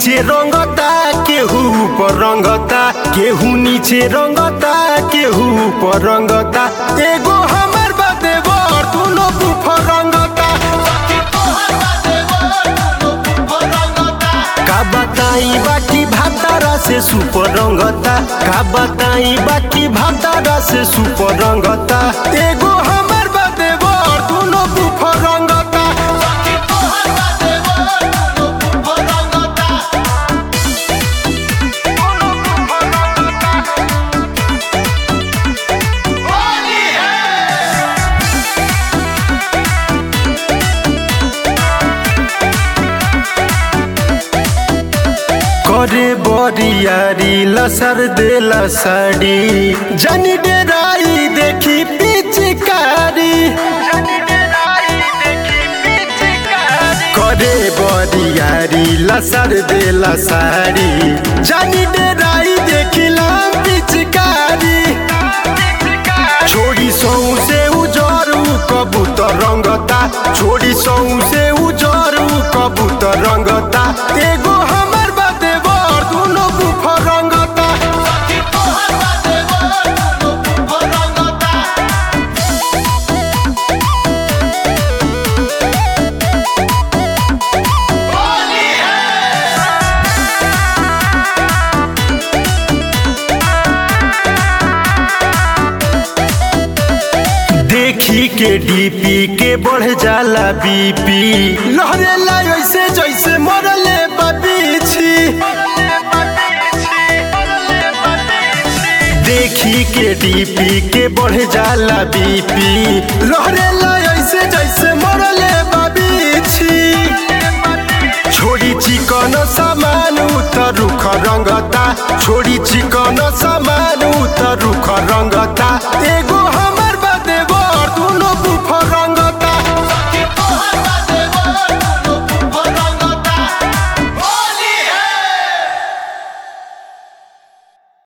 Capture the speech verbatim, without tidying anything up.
नीचे रंगता केहू ऊपर रंगता, केहू नीचे रंगता केहू ऊपर रंगता। एगो हमर बाते बर दुनो बुफर रंगता। का बताई बाकी भातारा से सुपर रंगता, का बताई बाकी भातारा से सुपर रंगता। एगो हमर बाते बर दुनो बुफर रंगता। करे बरियारी लसर देला साड़ी, जानी डेराई देखी पिचकारी। करे बरियारी लसर देला साड़ी, जानी डेराई देखी लाम पिचकारी। छोड़ी सौ से उजरू कबूतर रंगता, छोड़ी सौ से उजरू कबूतर रंगता। एगो हमर बाते बर दुनो बुफर रंगता। देखी के डीपी के बढ़ जाला बीपी, लहरेला ऐसे जैसे मरले बबीछी। देखी के डीपी के बढ़ जाला बीपी, लहरेला ऐसे जैसे मरले